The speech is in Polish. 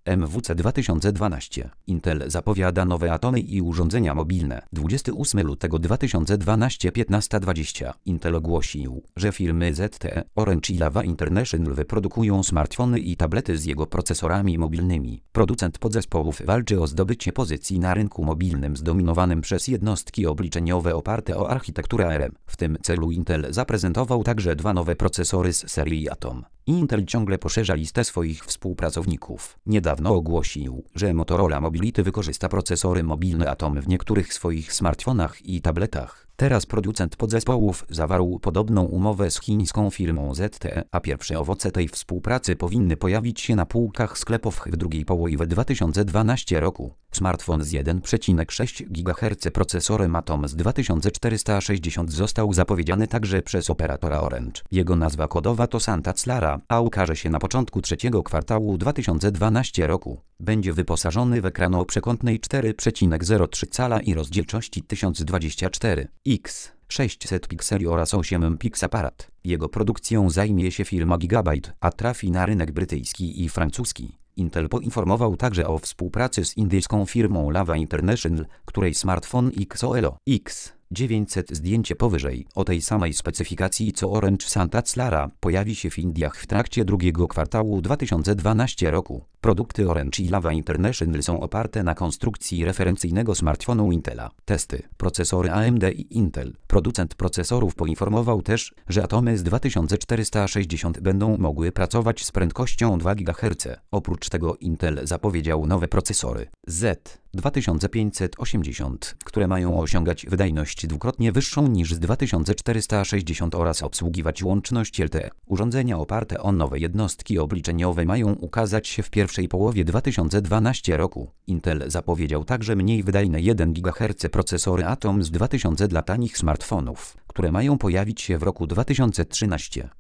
MWC 2012. Intel zapowiada nowe atomy i urządzenia mobilne. 28 lutego 2012 15:20. Intel ogłosił, że firmy ZTE, Orange i Lava International wyprodukują smartfony i tablety z jego procesorami mobilnymi. Producent podzespołów walczy o zdobycie pozycji na rynku mobilnym zdominowanym przez jednostki obliczeniowe oparte o architekturę ARM. W tym celu Intel zaprezentował także dwa nowe procesory z serii Atom. Intel ciągle poszerza listę swoich współpracowników. Niedawno ogłosił, że Motorola Mobility wykorzysta procesory mobilne Atom w niektórych swoich smartfonach i tabletach. Teraz producent podzespołów zawarł podobną umowę z chińską firmą ZTE, a pierwsze owoce tej współpracy powinny pojawić się na półkach sklepów w drugiej połowie 2012 roku. Smartfon z 1,6 GHz procesorem Atom z 2460 został zapowiedziany także przez operatora Orange. Jego nazwa kodowa to Santa Clara, a ukaże się na początku trzeciego kwartału 2012 roku. Będzie wyposażony w ekran o przekątnej 4,03 cala i rozdzielczości 1024x. 600 pikseli oraz 8 pix aparat. Jego produkcją zajmie się firma Gigabyte, a trafi na rynek brytyjski i francuski. Intel poinformował także o współpracy z indyjską firmą Lava International, której smartfon XOLO X900 zdjęcie powyżej o tej samej specyfikacji co Orange Santa Clara pojawi się w Indiach w trakcie drugiego kwartału 2012 roku. Produkty Orange i Lava International są oparte na konstrukcji referencyjnego smartfonu Intela. Testy, procesory AMD i Intel. Producent procesorów poinformował też, że atomy z 2460 będą mogły pracować z prędkością 2 GHz. Oprócz tego Intel zapowiedział nowe procesory Z2580, które mają osiągać wydajność dwukrotnie wyższą niż z 2460 oraz obsługiwać łączność LTE. Urządzenia oparte o nowe jednostki obliczeniowe mają ukazać się w pierwszej połowie 2012 roku. Intel zapowiedział także mniej wydajne 1 GHz procesory Atom z 2000 dla tanich smartfonów, które mają pojawić się w roku 2013.